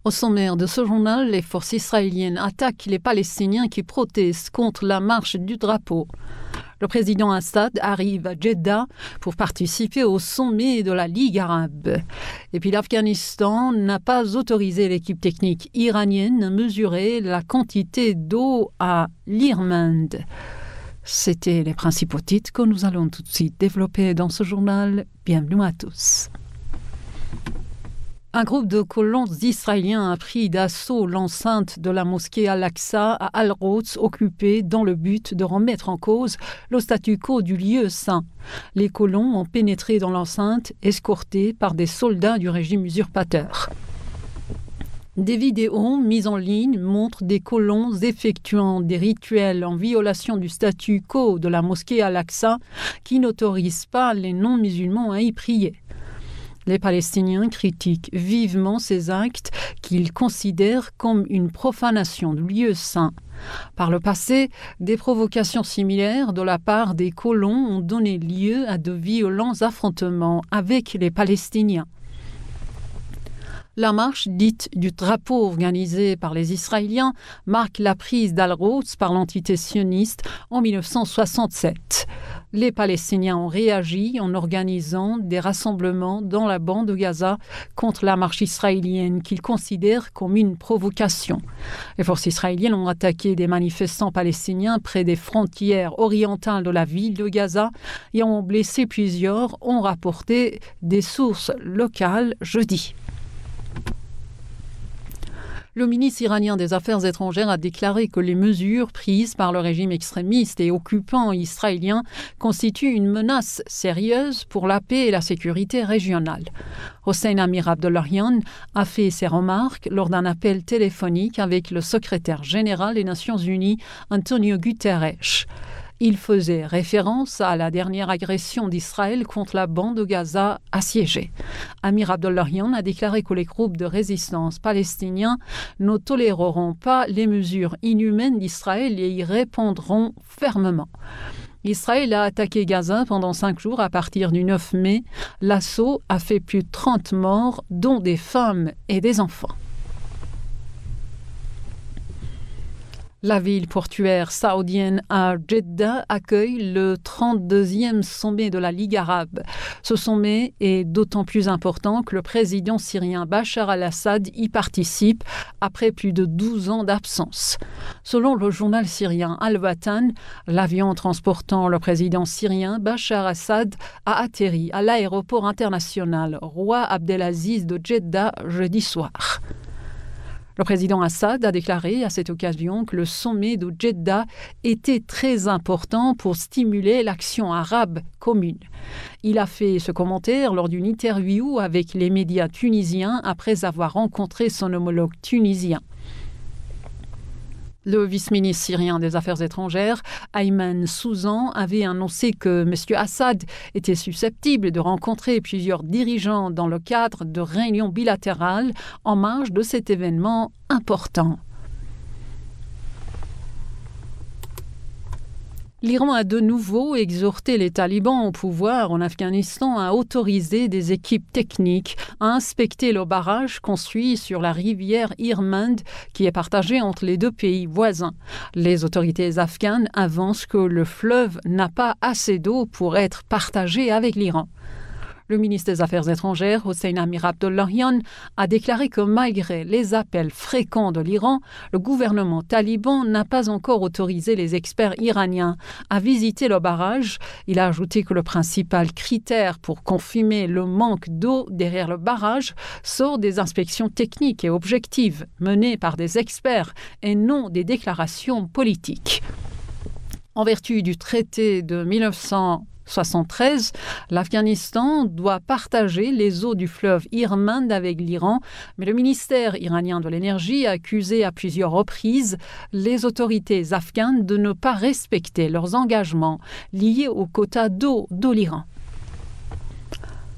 Au sommaire de ce journal, les forces israéliennes attaquent les Palestiniens qui protestent contre la marche du drapeau. Le président Assad arrive à Jeddah pour participer au sommet de la Ligue arabe. Et puis l'Afghanistan n'a pas autorisé l'équipe technique iranienne à mesurer la quantité d'eau à l'Irmand. C'était les principaux titres que nous allons tout de suite développer dans ce journal. Bienvenue à tous. Un groupe de colons israéliens a pris d'assaut l'enceinte de la mosquée Al-Aqsa à Al-Quds, occupée dans le but de remettre en cause le statu quo du lieu saint. Les colons ont pénétré dans l'enceinte, escortés par des soldats du régime usurpateur. Des vidéos mises en ligne montrent des colons effectuant des rituels en violation du statu quo de la mosquée Al-Aqsa qui n'autorise pas les non-musulmans à y prier. Les Palestiniens critiquent vivement ces actes qu'ils considèrent comme une profanation du lieu saint. Par le passé, des provocations similaires de la part des colons ont donné lieu à de violents affrontements avec les Palestiniens. La marche dite du drapeau organisée par les Israéliens marque la prise d'Al-Quds par l'entité sioniste en 1967. Les Palestiniens ont réagi en organisant des rassemblements dans la bande de Gaza contre la marche israélienne qu'ils considèrent comme une provocation. Les forces israéliennes ont attaqué des manifestants palestiniens près des frontières orientales de la ville de Gaza et ont blessé plusieurs, ont rapporté des sources locales jeudi. Le ministre iranien des Affaires étrangères a déclaré que les mesures prises par le régime extrémiste et occupant israélien constituent une menace sérieuse pour la paix et la sécurité régionale. Hossein Amir Abdollahian a fait ces remarques lors d'un appel téléphonique avec le secrétaire général des Nations Unies, Antonio Guterres. Il faisait référence à la dernière agression d'Israël contre la bande de Gaza assiégée. Amir Abdollahian a déclaré que les groupes de résistance palestiniens ne toléreront pas les mesures inhumaines d'Israël et y répondront fermement. Israël a attaqué Gaza pendant 5 jours à partir du 9 mai. L'assaut a fait plus de 30 morts, dont des femmes et des enfants. La ville portuaire saoudienne à Jeddah accueille le 32e sommet de la Ligue arabe. Ce sommet est d'autant plus important que le président syrien Bachar al-Assad y participe après plus de 12 ans d'absence. Selon le journal syrien Al-Watan, l'avion transportant le président syrien Bachar al-Assad a atterri à l'aéroport international Roi Abdelaziz de Jeddah jeudi soir. Le président Assad a déclaré à cette occasion que le sommet de Jeddah était très important pour stimuler l'action arabe commune. Il a fait ce commentaire lors d'une interview avec les médias tunisiens après avoir rencontré son homologue tunisien. Le vice-ministre syrien des Affaires étrangères, Ayman Souzan, avait annoncé que M. Assad était susceptible de rencontrer plusieurs dirigeants dans le cadre de réunions bilatérales en marge de cet événement important. L'Iran a de nouveau exhorté les talibans au pouvoir en Afghanistan à autoriser des équipes techniques à inspecter le barrage construit sur la rivière Irmand qui est partagé entre les deux pays voisins. Les autorités afghanes avancent que le fleuve n'a pas assez d'eau pour être partagé avec l'Iran. Le ministre des Affaires étrangères, Hossein Amir Abdollahian, a déclaré que malgré les appels fréquents de l'Iran, le gouvernement taliban n'a pas encore autorisé les experts iraniens à visiter le barrage. Il a ajouté que le principal critère pour confirmer le manque d'eau derrière le barrage sort des inspections techniques et objectives menées par des experts et non des déclarations politiques. En vertu du traité de 1973, l'Afghanistan doit partager les eaux du fleuve Irmand avec l'Iran, mais le ministère iranien de l'énergie a accusé à plusieurs reprises les autorités afghanes de ne pas respecter leurs engagements liés au quota d'eau de l'Iran.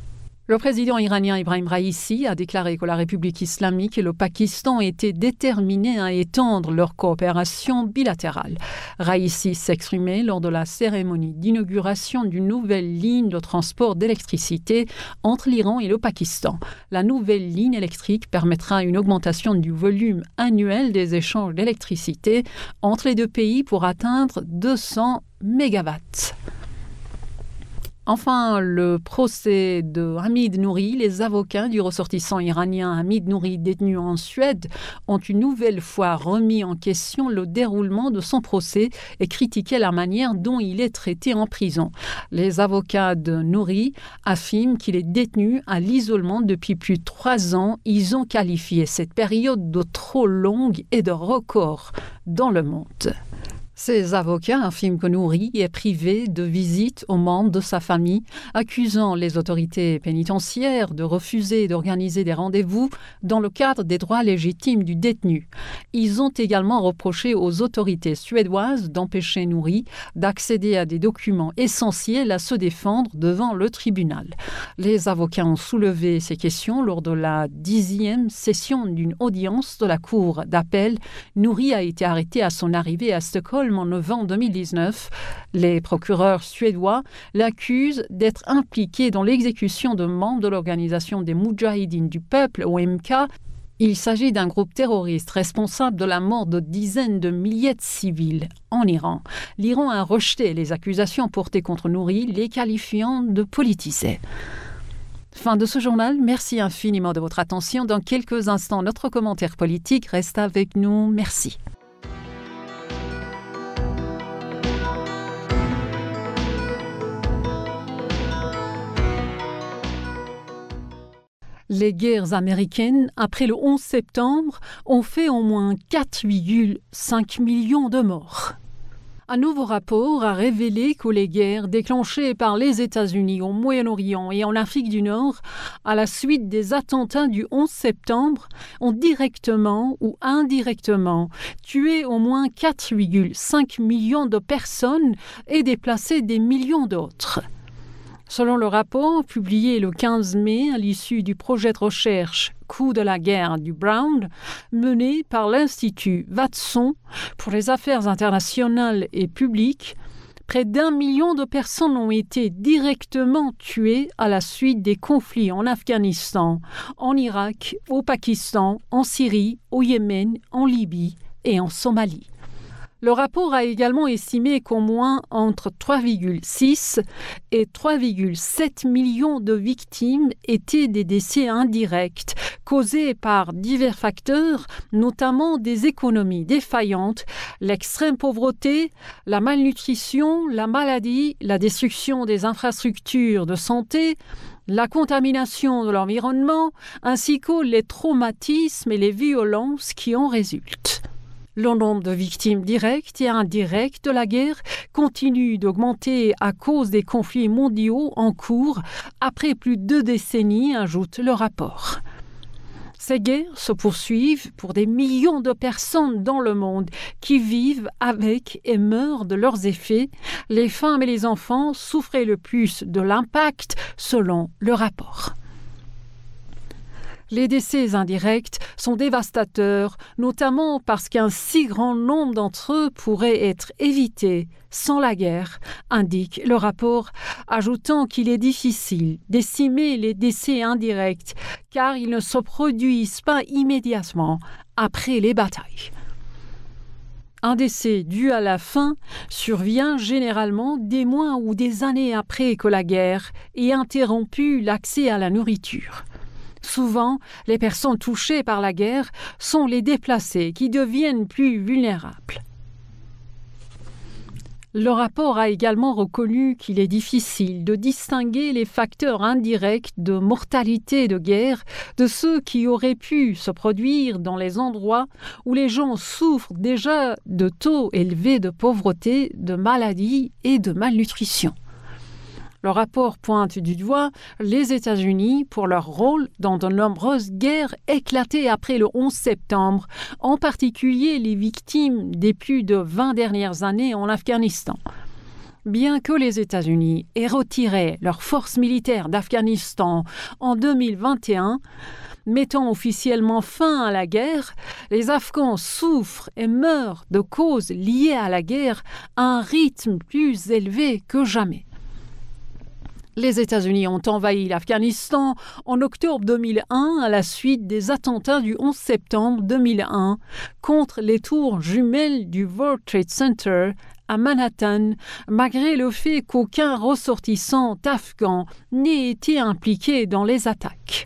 Le président iranien Ebrahim Raïssi a déclaré que la République islamique et le Pakistan étaient déterminés à étendre leur coopération bilatérale. Raïssi s'exprimait lors de la cérémonie d'inauguration d'une nouvelle ligne de transport d'électricité entre l'Iran et le Pakistan. La nouvelle ligne électrique permettra une augmentation du volume annuel des échanges d'électricité entre les deux pays pour atteindre 200 mégawatts. Enfin, le procès de Hamid Nouri. Les avocats du ressortissant iranien Hamid Nouri, détenu en Suède, ont une nouvelle fois remis en question le déroulement de son procès et critiqué la manière dont il est traité en prison. Les avocats de Nouri affirment qu'il est détenu à l'isolement depuis plus de 3 ans. Ils ont qualifié cette période de trop longue et de record dans le monde. Ces avocats affirment que Nouri est privé de visite aux membres de sa famille, accusant les autorités pénitentiaires de refuser d'organiser des rendez-vous dans le cadre des droits légitimes du détenu. Ils ont également reproché aux autorités suédoises d'empêcher Nouri d'accéder à des documents essentiels à se défendre devant le tribunal. Les avocats ont soulevé ces questions lors de la 10e session d'une audience de la Cour d'appel. Nouri a été arrêté à son arrivée à Stockholm en novembre 2019. Les procureurs suédois l'accusent d'être impliqué dans l'exécution de membres de l'organisation des Moudjahidines du peuple, OMK. Il s'agit d'un groupe terroriste responsable de la mort de dizaines de milliers de civils en Iran. L'Iran a rejeté les accusations portées contre Nouri, les qualifiant de politisés. Fin de ce journal. Merci infiniment de votre attention. Dans quelques instants, notre commentaire politique reste avec nous. Merci. Les guerres américaines, après le 11 septembre, ont fait au moins 4,5 millions de morts. Un nouveau rapport a révélé que les guerres déclenchées par les États-Unis au Moyen-Orient et en Afrique du Nord à la suite des attentats du 11 septembre ont directement ou indirectement tué au moins 4,5 millions de personnes et déplacé des millions d'autres. Selon le rapport publié le 15 mai à l'issue du projet de recherche Coût de la guerre du Brown, mené par l'Institut Watson pour les affaires internationales et publiques, près d'1 million de personnes ont été directement tuées à la suite des conflits en Afghanistan, en Irak, au Pakistan, en Syrie, au Yémen, en Libye et en Somalie. Le rapport a également estimé qu'au moins entre 3,6 et 3,7 millions de victimes étaient des décès indirects causés par divers facteurs, notamment des économies défaillantes, l'extrême pauvreté, la malnutrition, la maladie, la destruction des infrastructures de santé, la contamination de l'environnement, ainsi que les traumatismes et les violences qui en résultent. Le nombre de victimes directes et indirectes de la guerre continue d'augmenter à cause des conflits mondiaux en cours après plus de 2 décennies, ajoute le rapport. Ces guerres se poursuivent pour des millions de personnes dans le monde qui vivent avec et meurent de leurs effets. Les femmes et les enfants souffraient le plus de l'impact, selon le rapport. Les décès indirects sont dévastateurs, notamment parce qu'un si grand nombre d'entre eux pourraient être évités sans la guerre, indique le rapport, ajoutant qu'il est difficile d'estimer les décès indirects car ils ne se produisent pas immédiatement après les batailles. Un décès dû à la faim survient généralement des mois ou des années après que la guerre ait interrompu l'accès à la nourriture. Souvent, les personnes touchées par la guerre sont les déplacés qui deviennent plus vulnérables. Le rapport a également reconnu qu'il est difficile de distinguer les facteurs indirects de mortalité de guerre de ceux qui auraient pu se produire dans les endroits où les gens souffrent déjà de taux élevés de pauvreté, de maladies et de malnutrition. Le rapport pointe du doigt les États-Unis pour leur rôle dans de nombreuses guerres éclatées après le 11 septembre, en particulier les victimes des plus de 20 dernières années en Afghanistan. Bien que les États-Unis aient retiré leurs forces militaires d'Afghanistan en 2021, mettant officiellement fin à la guerre, les Afghans souffrent et meurent de causes liées à la guerre à un rythme plus élevé que jamais. Les États-Unis ont envahi l'Afghanistan en octobre 2001 à la suite des attentats du 11 septembre 2001 contre les tours jumelles du World Trade Center à Manhattan, malgré le fait qu'aucun ressortissant afghan n'ait été impliqué dans les attaques.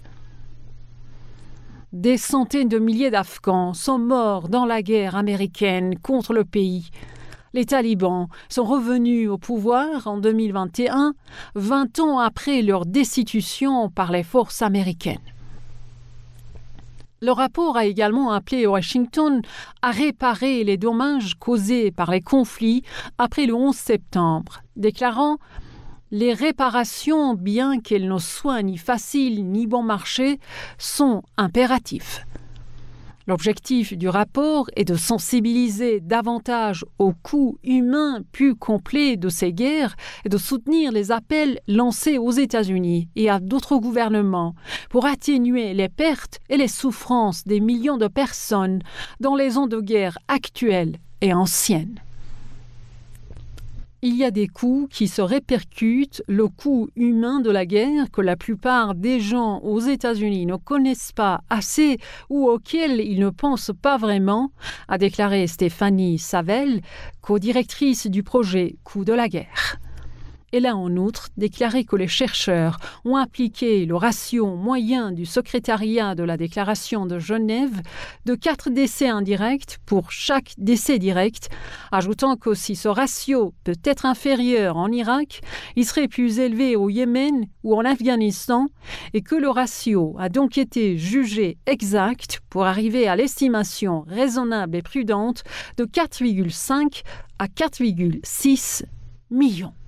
Des centaines de milliers d'Afghans sont morts dans la guerre américaine contre le pays. Les talibans sont revenus au pouvoir en 2021, 20 ans après leur destitution par les forces américaines. Le rapport a également appelé Washington à réparer les dommages causés par les conflits après le 11 septembre, déclarant « Les réparations, bien qu'elles ne soient ni faciles ni bon marché, sont impératives ». L'objectif du rapport est de sensibiliser davantage au coût humain plus complet de ces guerres et de soutenir les appels lancés aux États-Unis et à d'autres gouvernements pour atténuer les pertes et les souffrances des millions de personnes dans les zones de guerre actuelles et anciennes. Il y a des coûts qui se répercutent, le coût humain de la guerre que la plupart des gens aux États-Unis ne connaissent pas assez ou auxquels ils ne pensent pas vraiment, a déclaré Stéphanie Savelle, co-directrice du projet Coût de la guerre. Elle a en outre déclaré que les chercheurs ont appliqué le ratio moyen du secrétariat de la Déclaration de Genève de 4 décès indirects pour chaque décès direct, ajoutant que si ce ratio peut être inférieur en Irak, il serait plus élevé au Yémen ou en Afghanistan et que le ratio a donc été jugé exact pour arriver à l'estimation raisonnable et prudente de 4,5 à 4,6 millions.